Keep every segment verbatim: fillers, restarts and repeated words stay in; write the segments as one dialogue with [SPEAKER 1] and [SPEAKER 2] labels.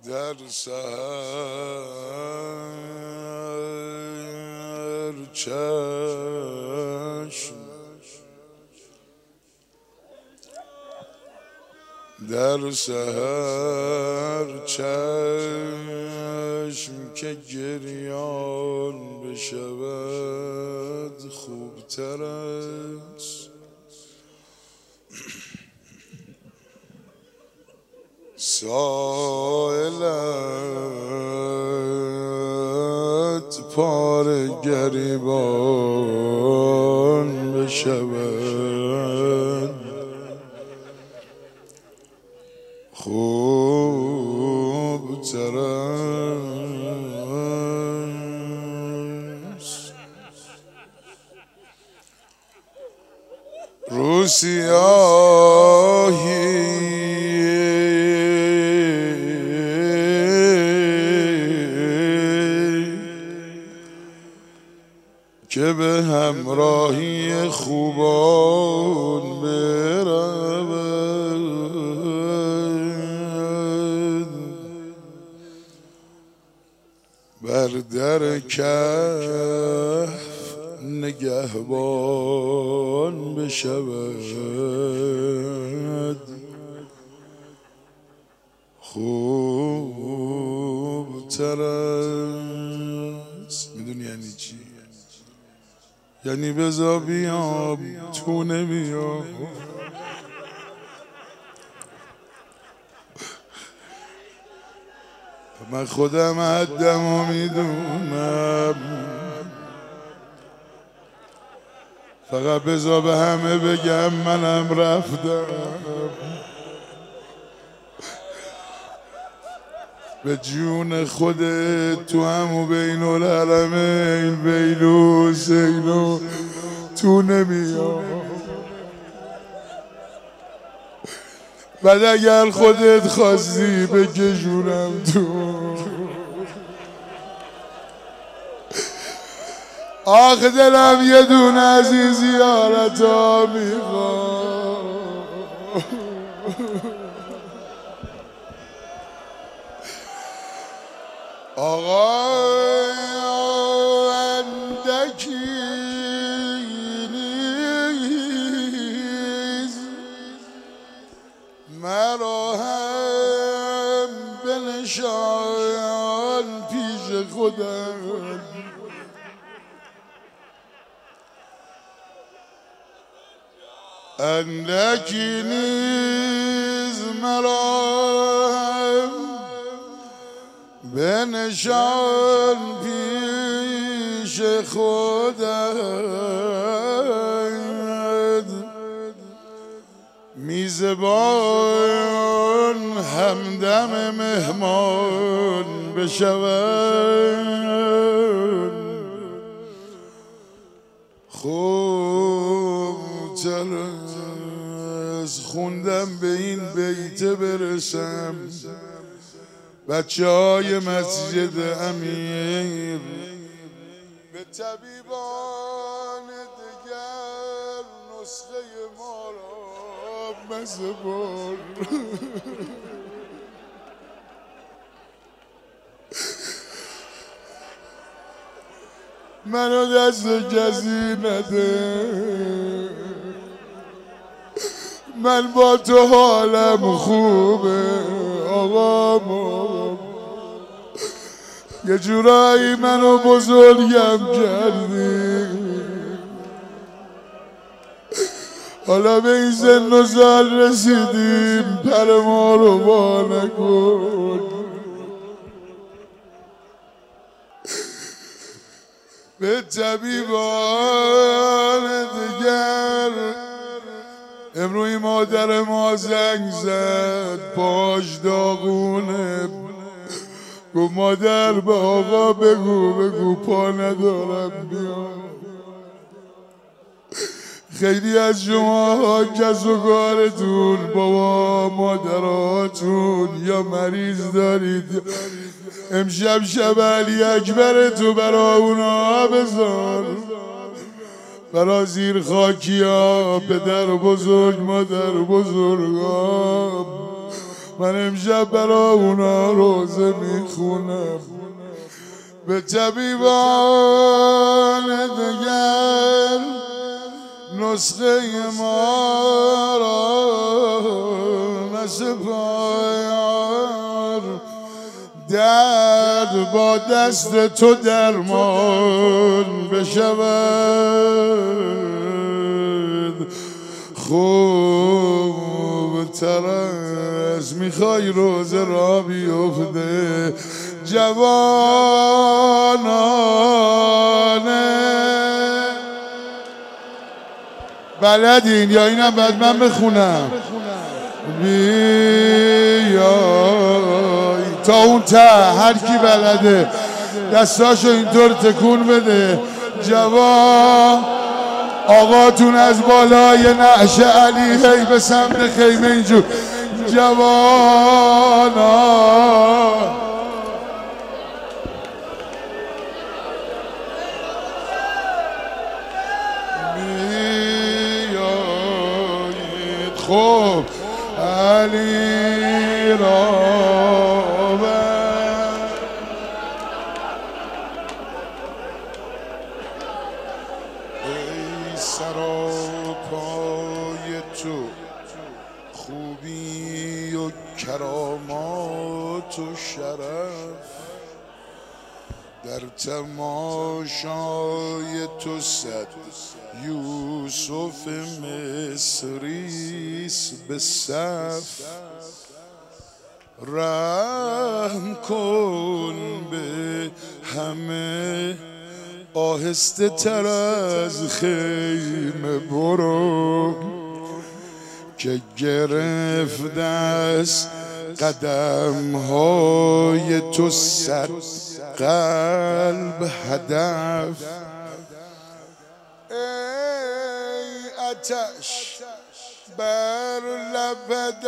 [SPEAKER 1] در سحر چشم در سحر چشم که گریان بشود خوبتر است سایلت پاره گریبان بشود خوبتر است رو سیاهی که به همراهی خوبان برود بر در کهف نگهبان بشود خوبتر است. میدونی یعنی چی؟ یعنی بذار بیام تو نمیام من خودم حدم و میدونم فقط بذار به همه بگم منم رفتم به جون خودت تو همو بین الحرمین بین حسین و تو نمیام بعد اگر خودت خواستی بکشونم تو آخ دلم یه دونه از این زیارت ها میخوام آقا اندکی نیز مرا هم بنشان پیش خودم اندکی نیز مرا هم بنشان پیش خودت میزبان همدم مهمان بشود خوبتر از خوندم به این بیت برسم بچه های مسجد امیر به طبیبان دگر نسخه ما را مزبان منو دست کسی نده من با تو حالم خوبه آقا یه جورایی منو بزرگم کردی حالا به این سن و سال رسیدیم پر ما رو با نکن به طبیبان دیگر امروی مادر ما زنگ زد پاش داغونه گفت مادر به آقا بگو بگو پا ندارم بیام خیلی از شما کس و کارتون بابا مادراتون یا مریض دارید امشب شب علی اکبر تو برا اونا بذار برا زیر خاکی ها پدر بزرگ مادر بزرگا من امشب برا اونا روزه میخونم. به طبیبان دگر نسخه ما را نسپار، درد با دست تو درمان بشود. خوب تر از میخوای روزه را بیفته جوانانه. بلدین یا اینم بعد من بخونم؟ بیای تا اون ته هر کی بلده دستاشو اینطور تکون بده. جوان آقاتون از بالای نعش علی هی به سمت خیمه اینجور جوانان. بیایید خوب علی را سراپای تو خوبی و کرامات و شرف، در تماشای تو صد یوسف مصریس به صف. رحم کن به همه آهسته تر از خیمه برو، که گرفته است قدم های تو صد قلب هدف. ای آتش بر لبت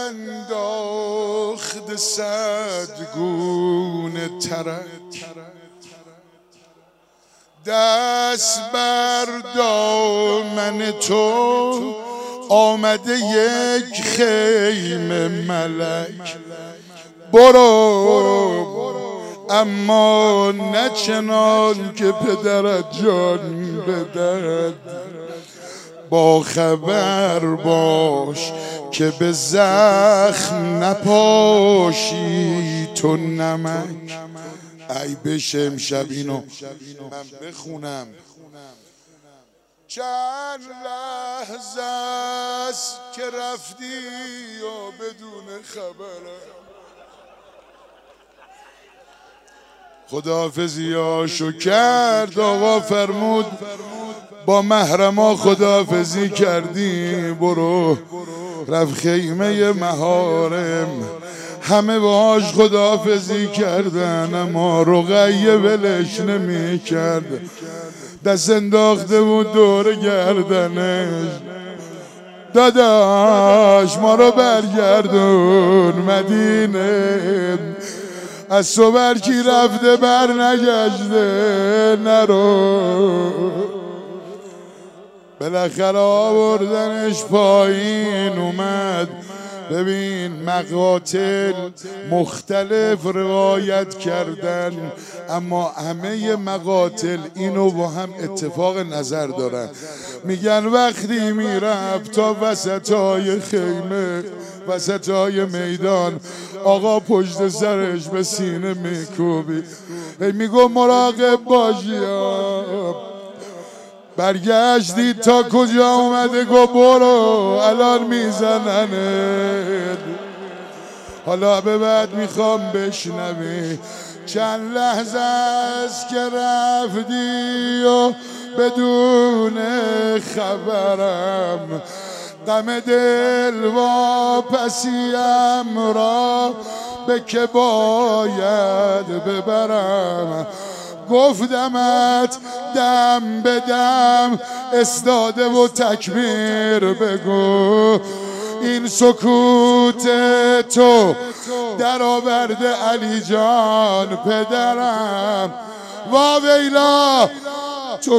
[SPEAKER 1] انداخته صد گونه ترک، دست بر دامن تو آمده یک خیمه ملک. برو اما نه چنان که پدرت جان بدهد، با خبر باش که به زخم نپاشی تو نمک. ای بشه امشب اینو من بخونم. چند لحظه است که رفتی و بدون خبرم، خداحافظیاشو کرد آقا فرمود با محرما خداحافظی کردی. برو رفت خیمه محارم، همه باهاش خداحافظی کردن اما رقیه ولش نمی کرد، دست انداخته بود دور گردنش. داداش ما رو برگردون مدینه، از صبر کی رفته بر نگشته نرو. بالاخره آوردنش پایین اومد. ببین مقاتل مختلف روایت کردن اما همه مقاتل اینو با هم اتفاق نظر دارن. میگن وقتی میرفت تا وسطای خیمه وسطای میدان آقا پشت سرش به سینه میکوبید هی میگو مراقب باشی. برگشتی تا کجا اومده؟ گو برو الان میزننه. حالا به بعد میخوام بشنوی چند لحظه است که رفتی و بدون خبرم، غم دل واپسیم را به که باید ببرم. گفتمت دم به دم استاده و تکبیر بگو، این سکوت تو در آورده علی جان پدرم. وا ویلا تو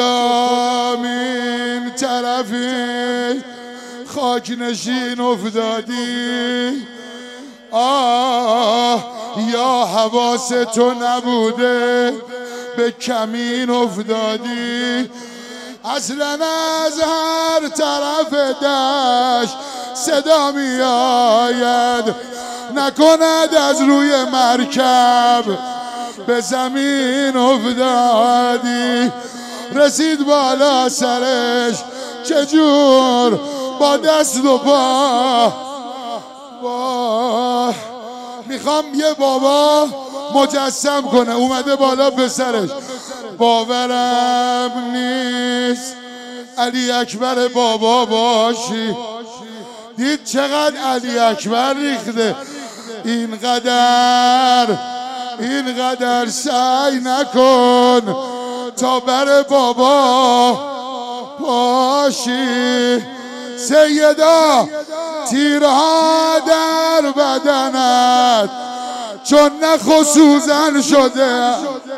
[SPEAKER 1] کدامین طرفی خاک نشین افتادی؟ آه یا حواس تو نبوده به کمین افتادی، اصلا از هر طرف دشت صدا می آید، نکند از روی مرکب به زمین افتادی. رسید بالا سرش چجور با دست و پا، با میخوام یه بابا مجسم کنه اومده بالا پسرش، باورم نیست علی اکبر بابا باشی. دید چقدر علی اکبر ریخته، اینقدر اینقدر سعی نکن تا بر بابا باشی. سیدا تیرها در بدنت چون نخ و سوزن شده،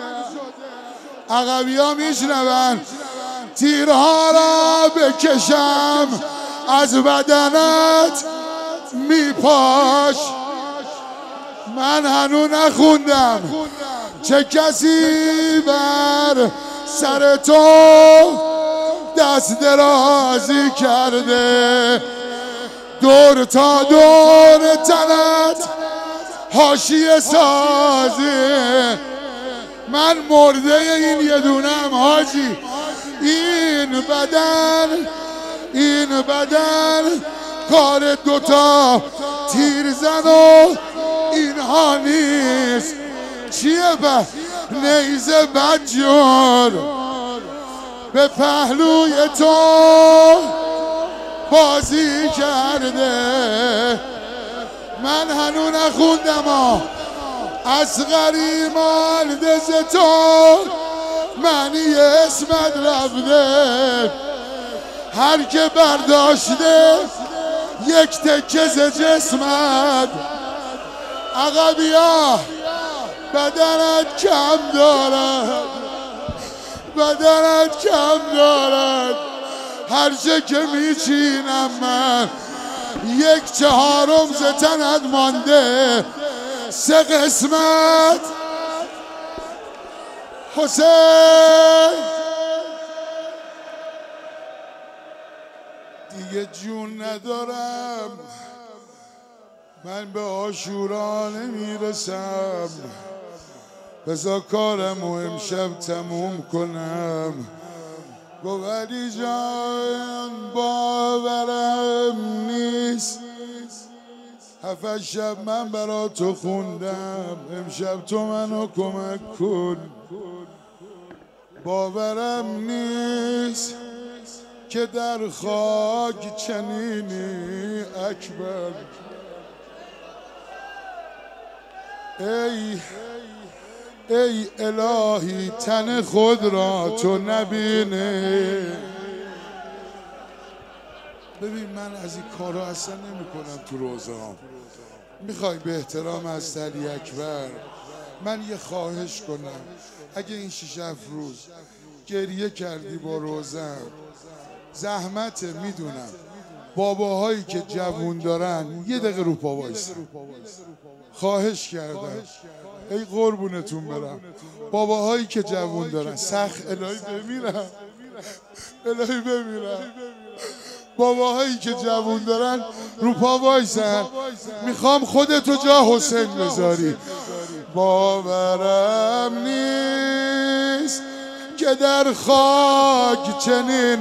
[SPEAKER 1] عقبی ها میشنون تیرها را بکشم از بدنت میپاش. من هنو نخوندم چه کسی بر سر تو دست درازی کرده، دور تا دور تنت حاشیه سازی. من مرده این یه دونم حاجی، این بدن این بدن کار دوتا تیرزن و اینها نیست. چیه به نیزه بدجور به پهلوی تو بازی کرده. من هنو نخوندم اصغری مالده ز تو معنی اسمت رفته، هر که برداشته یک تکه ز جسمت. عقبیا بدنت کم دارد، بدنت کم دارد، هر چه که میچینم من یک چهارم ز تنت مانده، سه قسمت. حسین دیگه جون ندارم، من به عاشورا نمیرسم، بذار کارمو امشب تموم کنم. گو علی جان باورم نیست، هفت شب من برا تو خوندم، امشب تو منو کمک کن. باورم نیست که در خاک چنینی اکبر. ای ای الهی تن خود را تو نبینه. ببین من از این کارا اصلا نمی کنم تو روزام. میخوای به احترام از علی اکبر من یه خواهش کنم، اگه این شش هفت روز گریه کردی با روزم زحمت میدونم، باباهایی که جوون دارن یه دقیقه رو پا وایسن، خواهش کردم. ای قربونتون برم، باباهایی که جوون دارن سخت الهی بمیرم، الهی بمیرم، باباهایی که جوون دارن رو پا وایسن، میخوام خودتو جا حسین بذاری. باورم نیست که در خاک چنین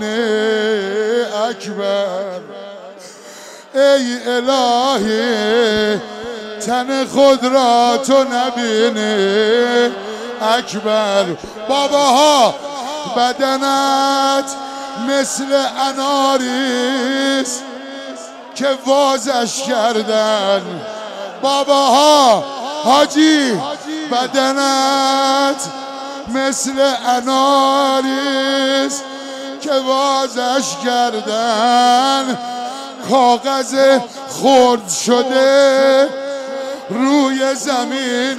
[SPEAKER 1] اکبر. ای الهی تن خود را تو نبینه اکبر. باباها بدنت مثل اناریست که وازش کردن، باباها حاجی بدنت مثل اناریست که وازش کردن، کاغذ خرد شده روی زمین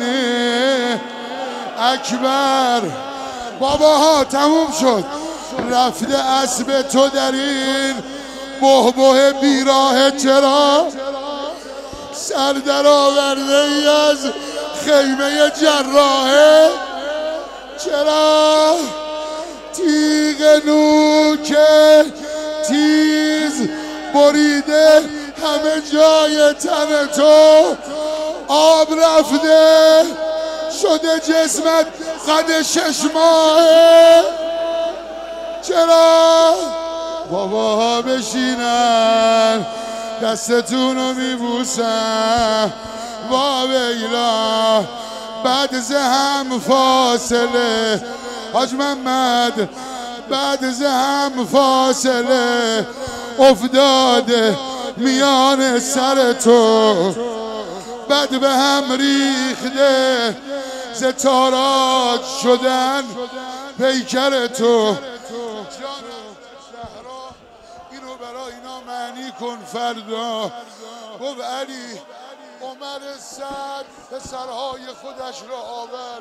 [SPEAKER 1] اکبر. باباها تموم شد، رفته اسب تو در این بهبه بیراه، چرا سر در آورده ای از خیمه جراحه، چرا تیغ نوک تیز بریده همه جای تن تو، آب رفته شده جسمت قد شش ماهه، چرا باباها بشینن دستتونو میبوسن وا ویلا بعد زهم فاصله، حاج محمد بعد زهم فاصله افتاده میان سر تو، بعد به هم ریخته ستارات شدن پیکر تو. اینو برای اینا معنی کن فردا. گفت علی عمر سعد پسرهای خودش را آورد.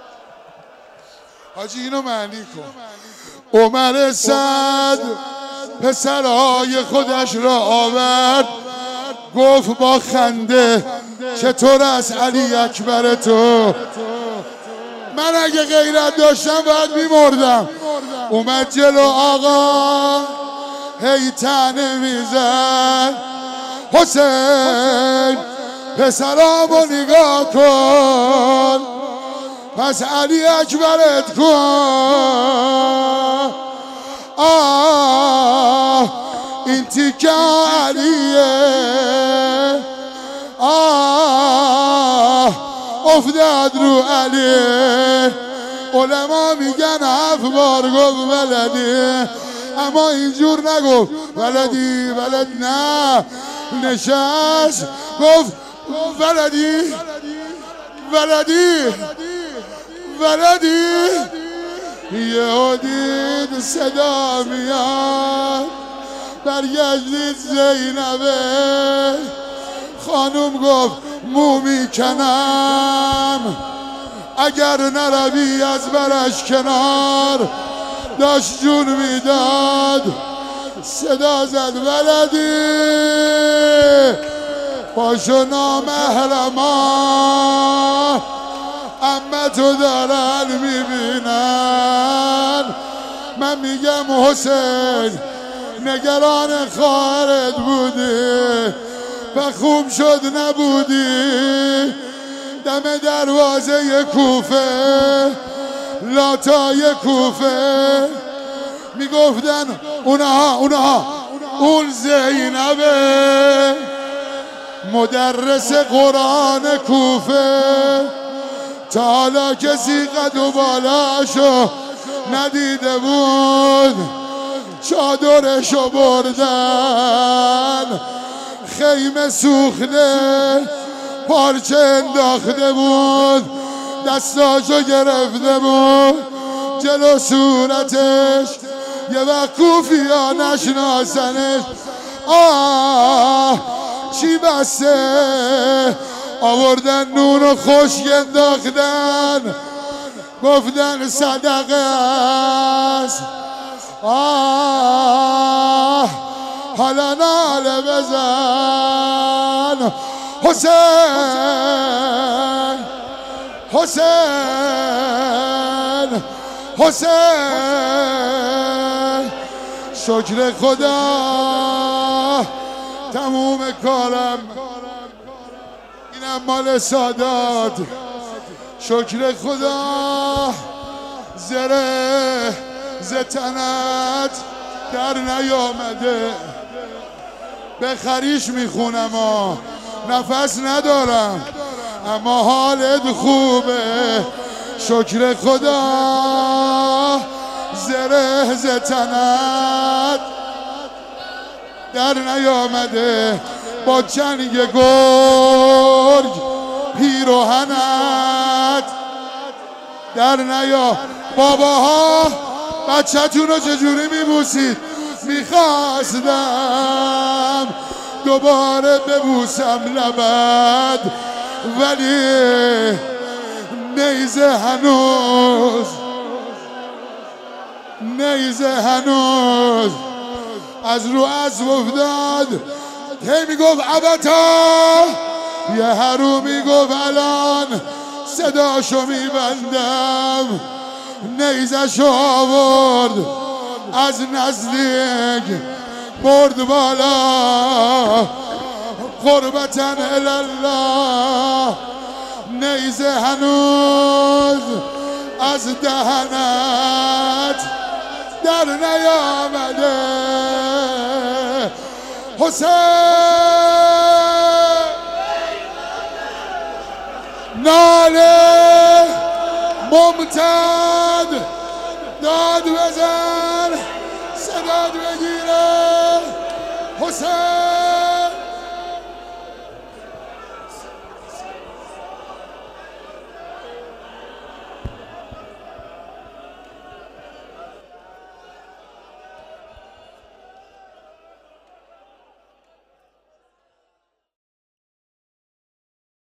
[SPEAKER 1] حاجی اینو معنی کن. عمر سعد پسرهای خودش را آورد، گفت با خنده چطور از علی اکبر تو؟ من اگه غیرت داشتم باید میمردم. اومد جلو آقا هی تنه میزد، حسین پسرامو نگاه کن پس علی اکبرت کن. آه این تیکه علیه، آه افتاد رو علی. علما میگن هفت بار گفت ولدی، اما اینجور نگفت ولدی ولد، نه نشست گفت ولدی ولدی ولدی. یه دید صدا میاد، برگشتید زینبه خانوم گفت مو میکنم اگر نروی از برش کنار. داشت جون میداد، صدا زد ولدی پاشو نامحرما اما تو دارن میبینن. من میگم حسین نگران خواهرت بودی و خوب شد نبودی. دم دروازه کوفه لاتای کوفه میگفتن اونها اونها اون زینبه مدرس قرآن کوفه. تا حالا کسی قد و بالاشو ندیده بود، چادرشو بردن خیمه سوخته پارچه انداخته بود، دستاشو گرفته بود جلو صورتش. یه وقت کوفیا نشناسنش، آه چی بسته آوردن نون و خشک انداختن گفتن صدقه است. آه حالا ناله بزن حسین حسین حسین. شکر خدا تموم کارم، اینم مال سادات. شکر خدا زره زتنت در نیامده. به خریش میخونم ها، نفس ندارم اما حالت خوبه. شکر خدا زره زتنت در نیامده. با جنگ گرگ پیروهنت در نیا. باباها بچه‌تون رو چجوری میبوسید؟ میخواستم دوباره ببوسم لبت ولی نیزه هنوز نیزه هنوز از رو اسب افتاد. هی میگفت ابتا یه حرومی گفت الان صداشو میبندم، نیزشو آورد از نزدیک برد بالا، قربتن الله نیزه هنوز از دهنت در نیامده. حسین ناله ممتد داد بزن.